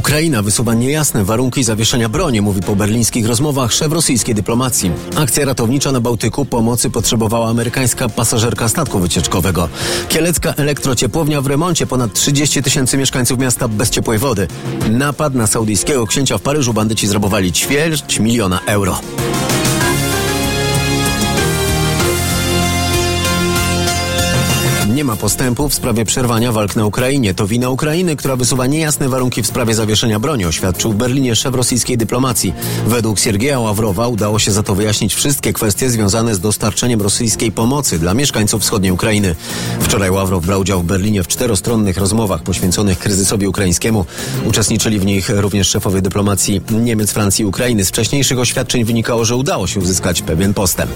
Ukraina wysuwa niejasne warunki zawieszenia broni, mówi po berlińskich rozmowach szef rosyjskiej dyplomacji. Akcja ratownicza na Bałtyku pomocy potrzebowała amerykańska pasażerka statku wycieczkowego. Kielecka elektrociepłownia w remoncie, ponad 30 000 mieszkańców miasta bez ciepłej wody. Napad na saudyjskiego księcia w Paryżu, bandyci zrabowali 250 000 euro. Nie ma postępu w sprawie przerwania walk na Ukrainie. To wina Ukrainy, która wysuwa niejasne warunki w sprawie zawieszenia broni, oświadczył w Berlinie szef rosyjskiej dyplomacji. Według Siergieja Ławrowa udało się za to wyjaśnić wszystkie kwestie związane z dostarczeniem rosyjskiej pomocy dla mieszkańców wschodniej Ukrainy. Wczoraj Ławrow brał udział w Berlinie w 4-stronnych rozmowach poświęconych kryzysowi ukraińskiemu. Uczestniczyli w nich również szefowie dyplomacji Niemiec, Francji i Ukrainy. Z wcześniejszych oświadczeń wynikało, że udało się uzyskać pewien postęp.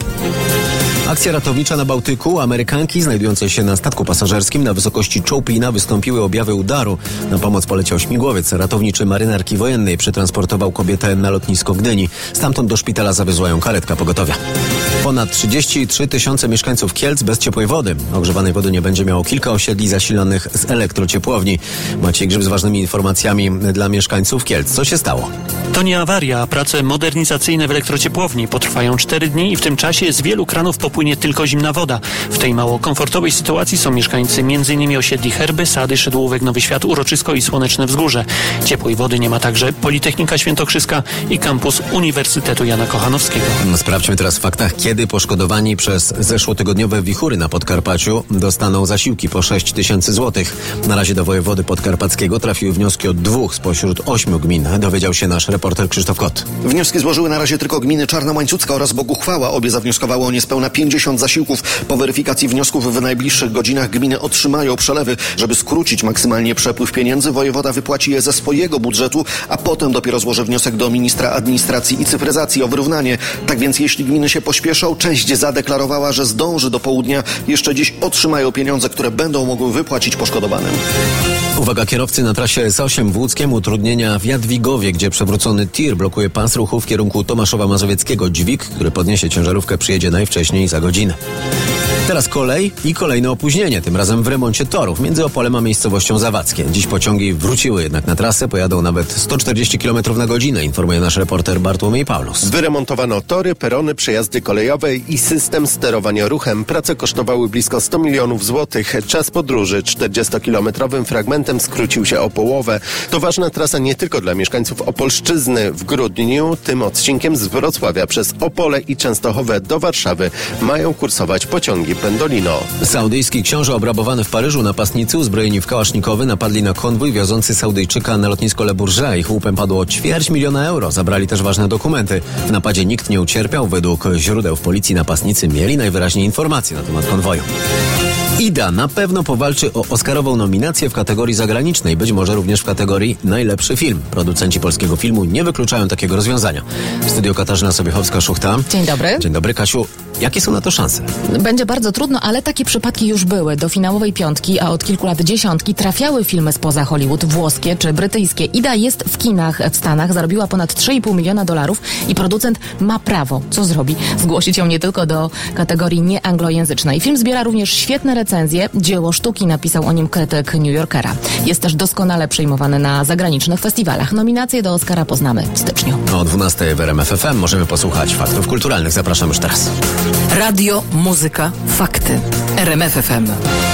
Akcja ratownicza na Bałtyku. Amerykanki znajdujące się na statku pasażerskim na wysokości Czołpina wystąpiły objawy udaru. Na pomoc poleciał śmigłowiec ratowniczy marynarki wojennej. Przetransportował kobietę na lotnisko Gdyni. Stamtąd do szpitala zawiozła ją karetka pogotowia. Ponad 33 000 mieszkańców Kielc bez ciepłej wody. Ogrzewanej wody nie będzie miało kilka osiedli zasilanych z elektrociepłowni. Maciej Grzyb z ważnymi informacjami dla mieszkańców Kielc. Co się stało? To nie awaria. Prace modernizacyjne w elektrociepłowni potrwają 4 dni i w tym czasie z wielu kranów popłynie tylko zimna woda. W tej mało komfortowej sytuacji są mieszkańcy m.in. osiedli Herby, Sady, Szydłówek, Nowy Świat, Uroczysko i Słoneczne Wzgórze. Ciepłej wody nie ma także Politechnika Świętokrzyska i kampus Uniwersytetu Jana Kochanowskiego. Sprawdźmy teraz w faktach, kiedy poszkodowani przez zeszłotygodniowe wichury na Podkarpaciu dostaną zasiłki po 6 000 złotych. Na razie do wojewody podkarpackiego trafiły wnioski od 2 spośród 8 gmin. Dowiedział się nasz reporter Krzysztof Kot. Wnioski złożyły na razie tylko gminy Czarna Łańcucka oraz Boguchwała. Obie zawnioskowały o niespełna 50 zasiłków. Po weryfikacji wniosków w najbliższych godzinach gminy otrzymają przelewy. Żeby skrócić maksymalnie przepływ pieniędzy, wojewoda wypłaci je ze swojego budżetu, a potem dopiero złoży wniosek do ministra administracji i cyfryzacji o wyrównanie. Tak więc jeśli gminy się pośpieszą, część zadeklarowała, że zdąży do południa. Jeszcze dziś otrzymają pieniądze, które będą mogły wypłacić poszkodowanym. Uwaga, kierowcy na trasie S8 w Łódzkiem, utrudnienia w Jadwigowie, gdzie przewrócony tir blokuje pas ruchu w kierunku Tomaszowa Mazowieckiego. Dźwig, który podniesie ciężarówkę, przyjedzie najwcześniej za godzinę. Teraz kolej i kolejne opóźnienie, tym razem w remoncie torów między Opolem a miejscowością Zawadzkie. Dziś pociągi wróciły jednak na trasę, pojadą nawet 140 km na godzinę, informuje nasz reporter Bartłomiej Paulus. Wyremontowano tory, perony, przejazdy kolejowe i system sterowania ruchem. Prace kosztowały blisko 100 milionów złotych. Czas podróży 40-kilometrowym fragmentem skrócił się o połowę. To ważna trasa nie tylko dla mieszkańców Opolszczyzny. W grudniu tym odcinkiem z Wrocławia przez Opole i Częstochowę do Warszawy mają kursować pociągi Pendolino. Saudyjski książę obrabowany w Paryżu. Napastnicy uzbrojeni w kałasznikowy napadli na konwój wiozący Saudyjczyka na lotnisko Le Bourget. Ich łupem padło 250 000 euro. Zabrali też ważne dokumenty. W napadzie nikt nie ucierpiał. Według źródeł w policji napastnicy mieli najwyraźniej informacje na temat konwoju. Ida na pewno powalczy o Oscarową nominację w kategorii zagranicznej, być może również w kategorii najlepszy film. Producenci polskiego filmu nie wykluczają takiego rozwiązania. W studiu Katarzyna Sobiechowska-Szuchta. Dzień dobry. Dzień dobry, Kasiu. Jakie są na to szanse? Będzie bardzo trudno, ale takie przypadki już były. Do finałowej 5, a od kilku lat 10 trafiały filmy spoza Hollywood, włoskie czy brytyjskie. Ida jest w kinach w Stanach, zarobiła ponad $3,5 miliona i producent ma prawo, co zrobi, zgłosić ją nie tylko do kategorii nieanglojęzycznej. Film zbiera również świetne recenzje. Dzieło sztuki, napisał o nim krytyk New Yorkera. Jest też doskonale przyjmowany na zagranicznych festiwalach. Nominacje do Oscara poznamy w styczniu. O 12 w RMF FM możemy posłuchać faktów kulturalnych. Zapraszam już teraz. Radio, muzyka, fakty. RMF FM.